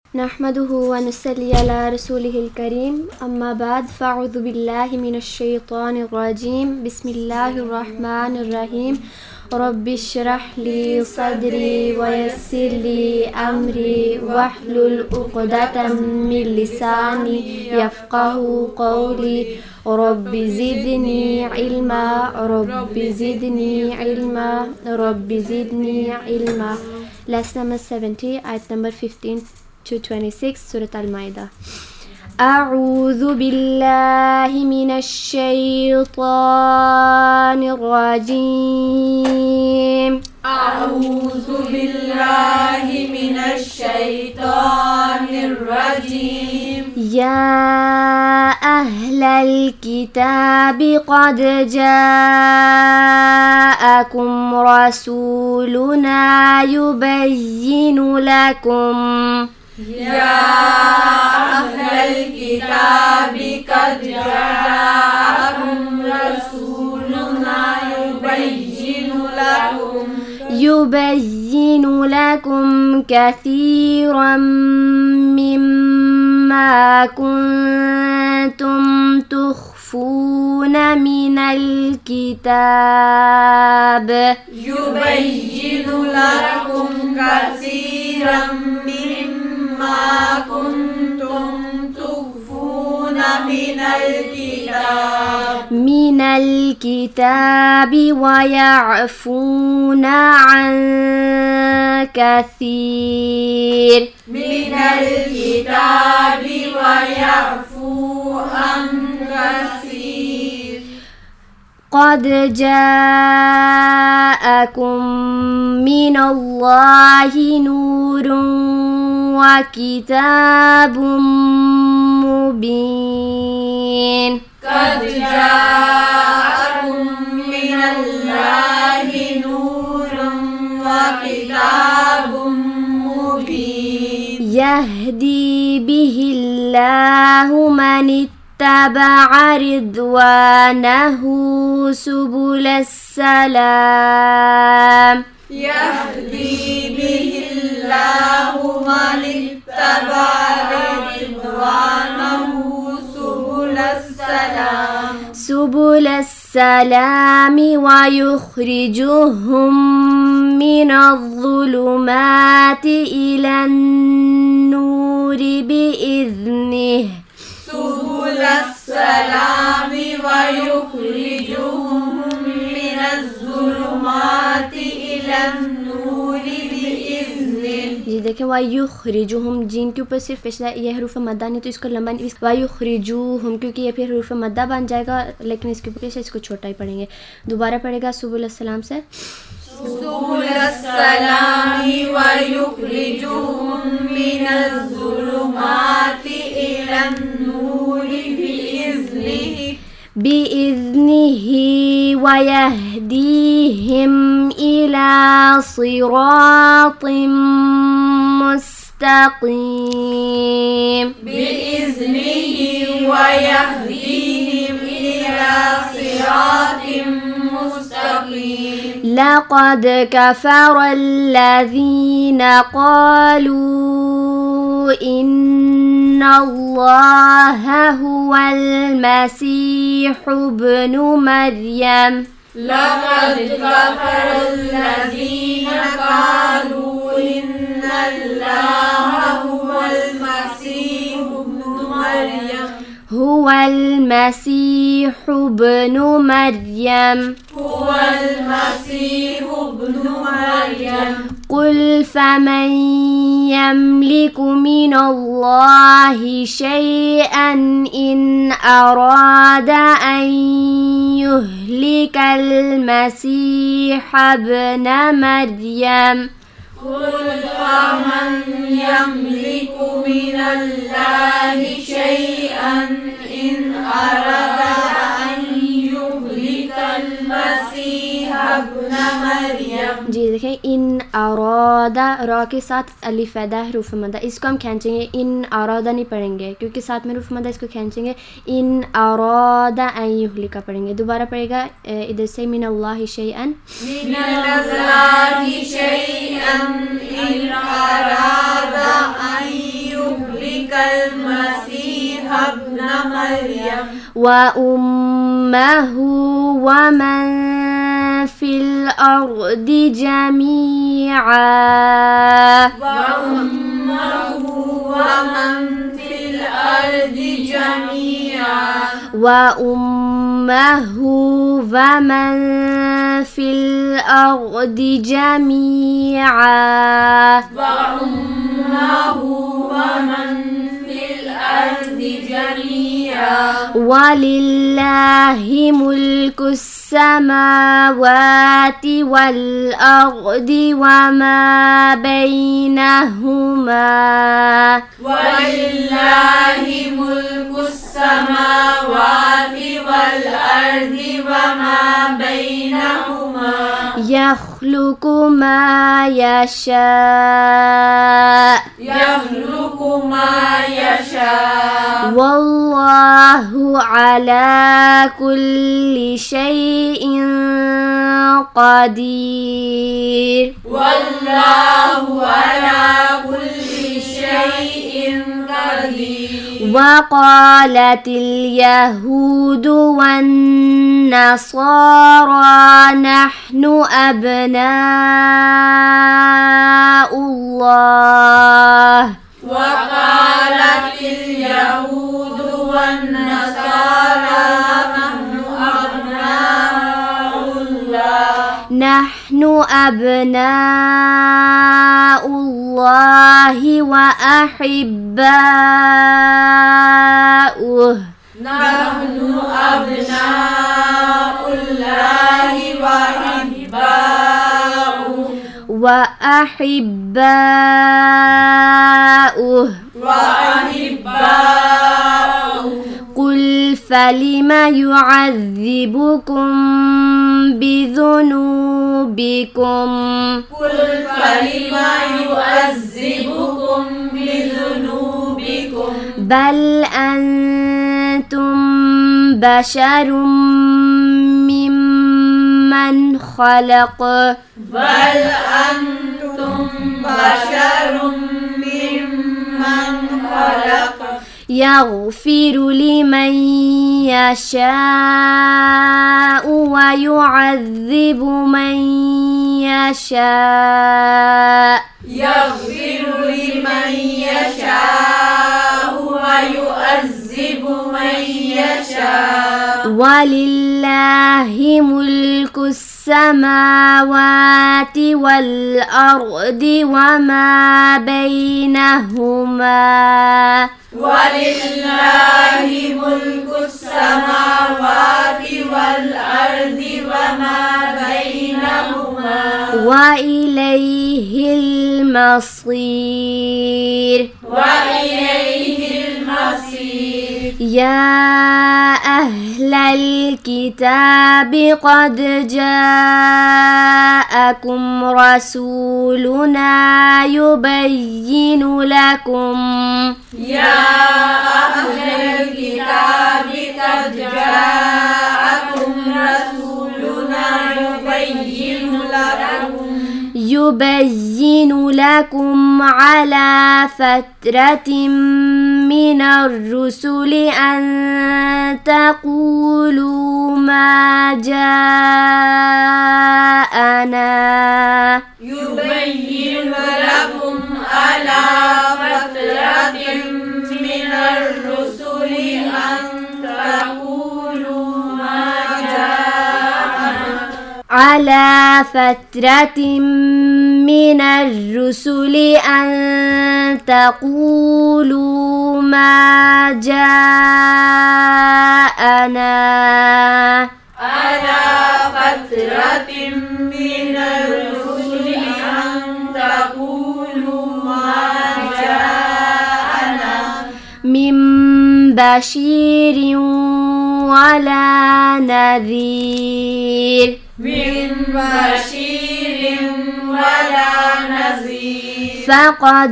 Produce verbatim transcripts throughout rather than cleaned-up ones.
نحمده ونصلي على رسوله الكريم أما بعد فأعوذ بالله من الشيطان الرجيم بسم الله الرحمن الرحيم رب اشرح لي صدري ويسر لي أمري واحلل عقدة من لساني يفقه قولي رب زدني علما رب زدني علما رب زدني علما. Lesson number seventy, ayat number fifteen to twenty-six, Surah Al-Ma'idah. أعوذ بالله من الشيطان الرجيم أعوذ بالله من الشيطان الرجيم يا أهل الكتاب قد جاءكم رسولنا يبين لكم يا أهل الكتاب قد جاءكم رسولنا يبين لكم يبين لكم كثيرا مما كنتم تخفون من الكتاب يبين لكم كثيرا مما كنتم تخفون من الكتاب من الكتاب ويعفون عن كثير من الكتاب ويعفو عن كثير قد جاءكم من الله نور وكتاب مبين قد جاءكم من الله نور وكتاب مبين يهدي به الله من اتبع رضوانه سبل السلام يهدي به الله من اتبع رضوانه سبل السلام سبل السلام ويخرجهم من الظلمات إلى النور بإذنه سبل السلام ويخرجهم من الظلمات إلى النور بإذنه. जी देखें वायुखरिजुहुम जीन के ऊपर सिर्फ पिछला ये हरूफ मद्दा नहीं तो इसको लंबा वायुखरिजुहुम क्योंकि ये फिर हरूफ मद्दा बन जाएगा लेकिन इसके ऊपर कैसे इसको छोटा ही पढ़ेंगे. दोबारा पढ़ेगा सुबुल अस्सलाम से सुबुल अस्सलाम वयुखरिजुहुम मिनज़्ज़ुलुमाति इलन-नूर बिइज़्निहि बिइज़्निहि वयहदीहिम इला सिरातिम मुस्तक़ीम बिइज़्निहि वयहदीहिम इला सिरातिम मुस्तक़ीम. لقد كفر الذين قالوا إن الله هو المسيح ابن مريم لقد كفر الذين قالوا إن الله هو المسيح ابن مريم هو المسيح ابن مريم هو المسيح ابن مريم. قل فمن يملك من الله شيئا إن أراد أن يهلك المسيح ابن مريم قل فمن يملك من الله شيئا إن أراد أن يهلك المسيح ابن مريم. जी देखें इन आरादा रा के साथ अलिफ अदा हरूफ मद्दा इसको हम खींचेंगे. इन आरादा नहीं पढ़ेंगे क्योंकि साथ में हरूफ मद्दा इसको खींचेंगे. इन आरादा अन युहलिका पढ़ेंगे. दोबारा पढ़ेगा इधर से मिन अल्लाहि शैअन मिन अल्लाहि शैअन इन अरादा अन وأمه ومن في الأرض جميعا وأمه ومن في الأرض جميعا وأمه ومن في الأرض جميعا وأمه ومن في الأرض جميعا ولله ملك السماوات والأرض وما بينهما ولله ملك السماوات والأرض وما بينهما يخلق ما يشاء يخلق ما يشاء والله على كل شيء قدير والله على كل شيء قدير وقالت اليهود والنصارى نحن أبناء الله وقالت اليهود والنصارى نحن أبناء الله نحن أبناء الله وأحباؤه نحن أبناء الله وأحباؤه وأحباؤه وأحباؤه قل فلم يعذبكم بذنوبكم قل فلم يعذبكم بذنوبكم بل أنتم بشر ممن خلق بل أنتم بشر ممن خلق يغفر لمن يشاء ويعذب من يشاء يغفر لمن يشاء ويعذب من يشاء ولله ملك السماوات والأرض وما بينهما ولله ملك السماوات والأرض وما بينهما وإليه المصير وإليه المصير يا أهل الكتاب قد جاءكم رسولنا يبين لكم يا أهل الكتاب قد جاءكم رسولنا يبين لكم يبين لكم على فترة من الرسل أن تقولوا ما جاءنا يبين لكم على فترة من الرسل أن تقولوا ما جاءنا على فترة من الرسل أن تقولوا ما جاءنا على فترة من الرسل أن تقولوا ما جاءنا من بشير ولا نذير من بشير ولا نذير فقد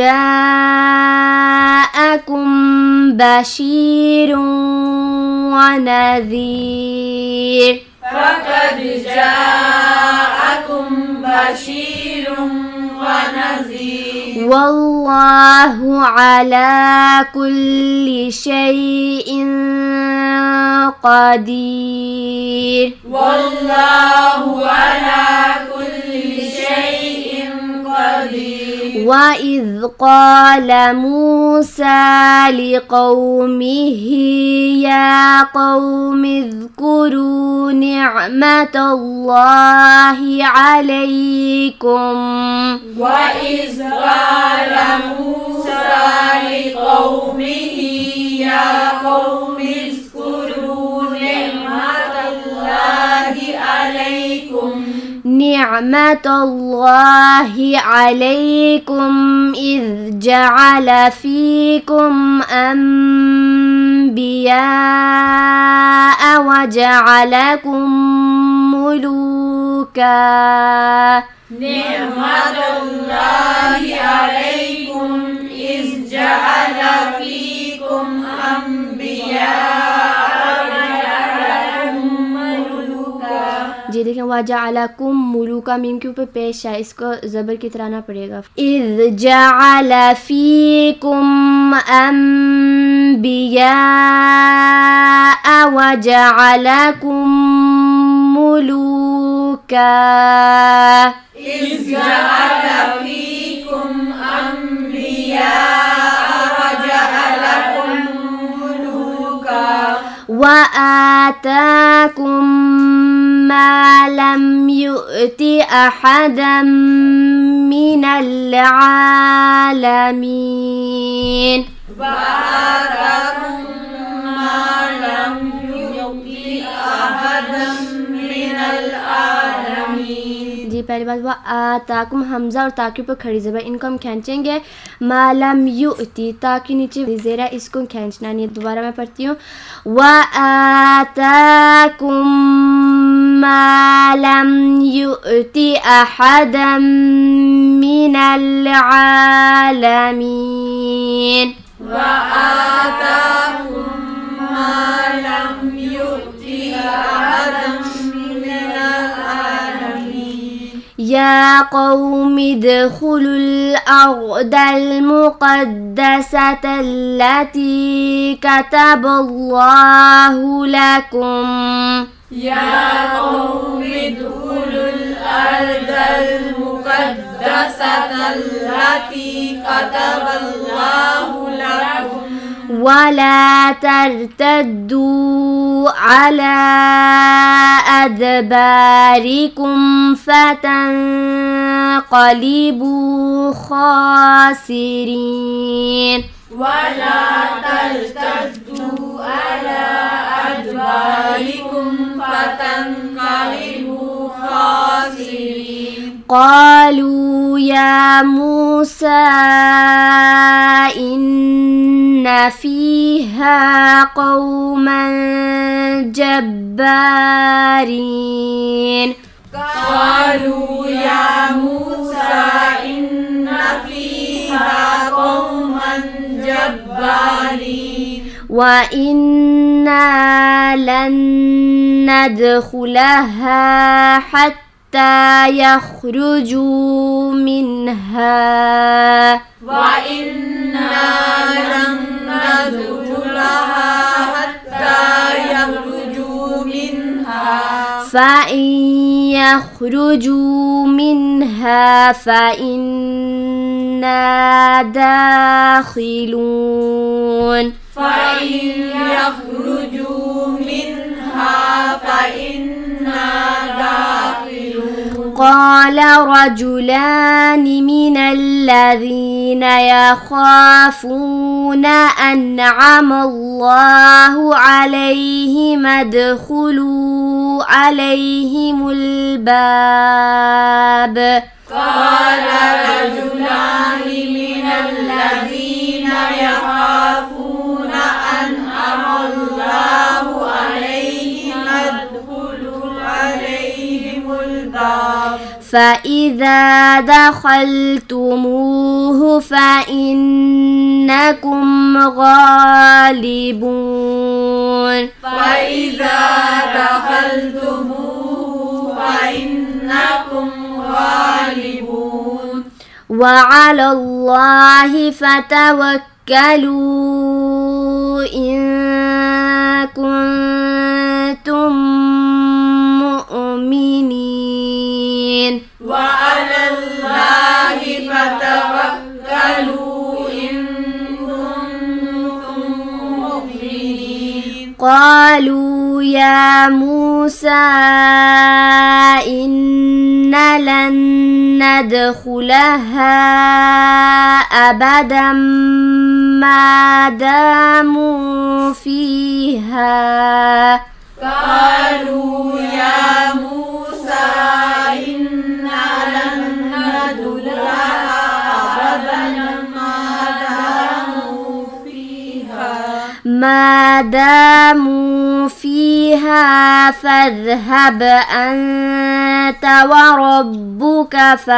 جاءكم بشير ونذير فقد جاءكم بشير ونذير والله على كل شيء قدير والله على كل شيء قدير وإذ قال موسى لقومه يا قوم اذكروا نعمة الله عليكم وإذ قال موسى لقومه يا قوم اذكروا نعمة الله عليكم نعمة الله عليكم إذ جعل فيكم أنبياء وجعلكم ملوكا نعمة الله عليكم إذ جعل فيكم أنبياء जी देखें वजअलकुम मुलूका मीम के ऊपर पेश है, इसको ज़बर की तरह ना पड़ेगा। इज़ जअल फ़ीकुम अंबिया वजअलकुम मुलूका इज़ जअल फ़ीकुम अंबिया वजअलकुम मुलूका वआताकुम ما لم يؤت أحدا من العالمين وآتاكم ما لم يؤت أحدا من العالمين। जी पहली बात वो आताकुम हमजा और ताकि पर खड़ी ज़बर इनको हम खींचेंगे। मालम युति ताकि नीचे ज़ेरा इसको खींचना नहीं। दोबारा मैं पढ़ती हूँ व आताकुम मालम युति अहदम मिनल आलमीन वआताकुम मालम युति अहदम मिनल आलमीन। या कौमि इदखुलुल अर्दल मुक़द्दसता अल्लती कतबल्लाहु लकुम या कौमि इदखुलुल अर्दल मुक़द्दसता अल्लती कतबल्लाहु लकुम वला तर्तद्दू अला अदबारिकुम फतन्क़लिबू ख़ासिरीन वला तर्तद्दू अला अदबारिकुम फतन्क़लिबू ख़ासिरीन। قالوا يا موسى إن فيها قوما جبارين قالوا يا موسى إن فيها قوما جبارين وإنا لن ندخلها حتى يخرجوا منها وإنا لن ندخلها حتى يخرجوا منها فإن يخرجوا منها فإنا داخلون فإن يخرجوا منها فإنا داخلون قال رجلان من الذين يخافون أنعم الله عليهم ادخلوا عليهم الباب قال رجلان من الذين يخافون أنعم الله عليهم ادخلوا عليهم الباب فإذا دخلتموه فإنكم غالبون فإذا دخلتموه فإنكم غالبون وعلى الله فتوكلوا إن كنتم مؤمنين وعلى الله فتوكلوا إن كنتم مؤمنين قالوا يا موسى إنا لن ندخلها أبدا ما داموا فيها قالوا يا موسى إنا لن ندخلها أبدا ما داموا فيها ما داموا فيها فاذهب أنت وربك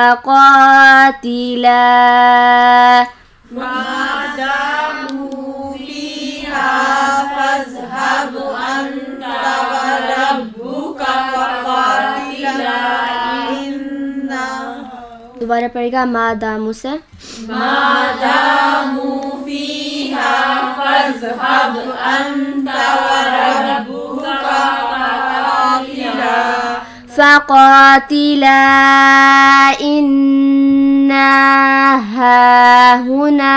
فقاتلا ما داموا فيها فاذهب أنت وربك فقاتلا إنا दोबारा पड़ेगा मा दामू से ما داموا فيها فاذهب أنت وربك فقاتلا فقاتلا إنا هاهنا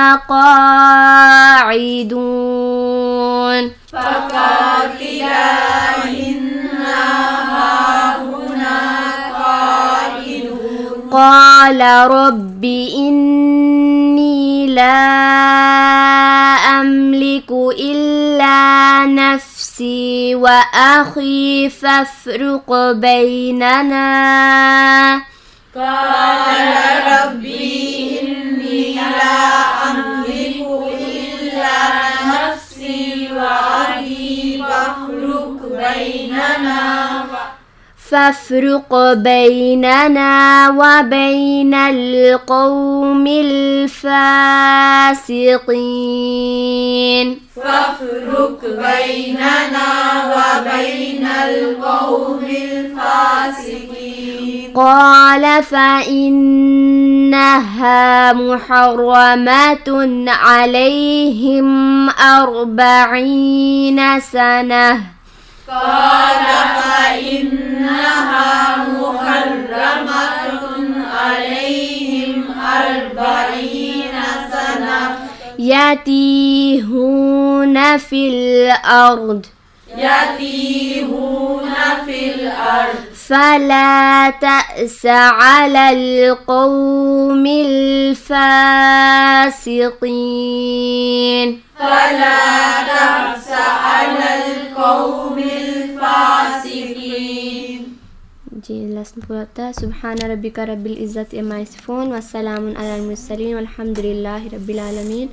قاعدون فقاتلا إنا هاهنا قاعدون قال رب إني لا أملك إلا نفسي وأخي فافرق بيننا قال ربي إني لا أملك إلا نفسي وأخي فافرق بيننا فافرق بيننا وبين القوم الفاسقين فافرق بيننا وبين القوم الفاسقين قال فإنها محرمة عليهم أربعين سنة قال فإنها محرمة عليهم أربعين سنة يتيهون في الأرض يتيهون في الأرض فلا تأس على القوم الفاسقين فلا تأس على القوم الفاسقين. जी लेसन पूरा था सुब्हान रब्बिका रब्बिल इज़्ज़ति अम्मा यसिफून व सलामुन अलल मुरसलीन वल्हम्दुलिल्लाहि रब्बिल आलमीन।